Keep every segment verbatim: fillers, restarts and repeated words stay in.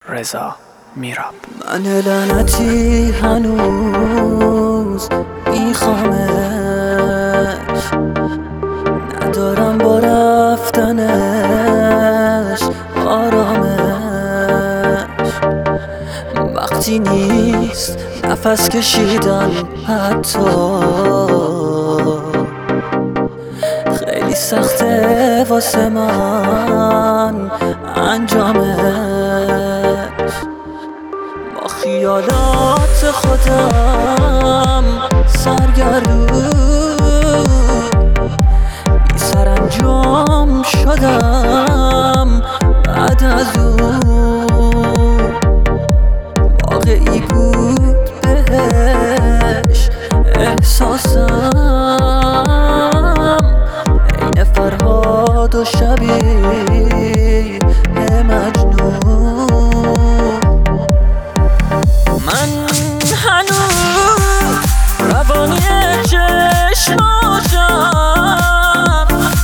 رضا میراب. من لعنتی هنوز میخوامش، ندارم با رفتنش آرامش. وقتی نیست نفس کشیدن حتی خیلی سخته واسه من انجامش. با خیالات خودم سرگردون بی سرانجام شدم بعد از اون. واقعی بود بهش احساسم، عین فرهاد و شبیه مجنون. من هنوز روانی چشماشم،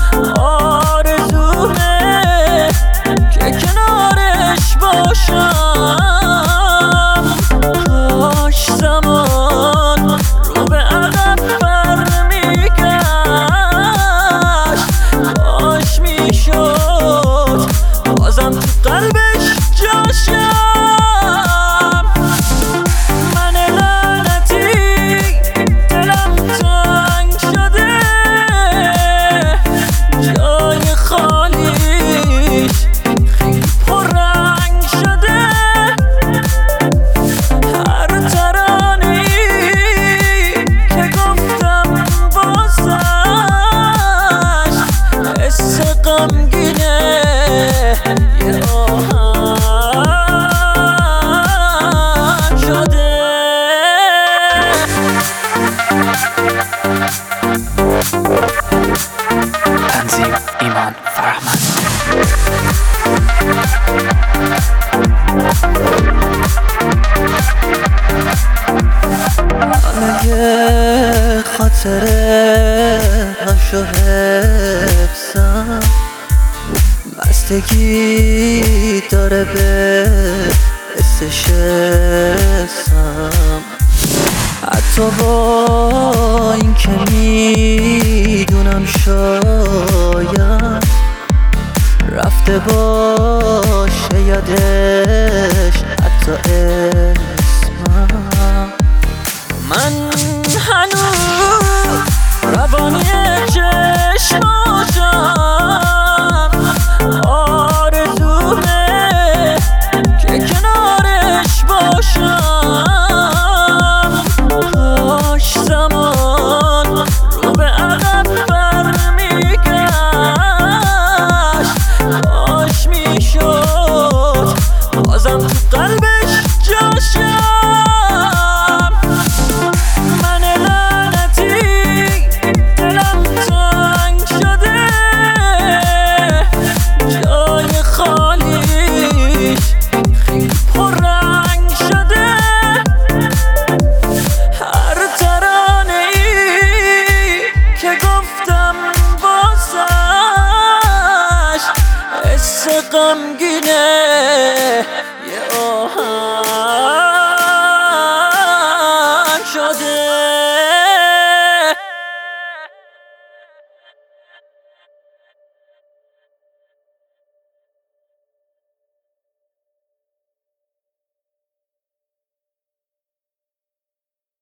آرزومه که کنارش باشم. کاش زمان رو به عقب برمیگشت، کاش میشد بازم تو قلبش جاشم. تنظیم ایمان فرهمند. اگه خاطره هاشو حفظم، بستگی داره به حسش حسم. حتی با این که میدونم شاید رفته باشه یادش حتی اسمم. من هنوز روانی چشماشم، آرزومه که کنارش باشم. کاش زمان رو به عقب برمیگشت، کاش میشد بازم تو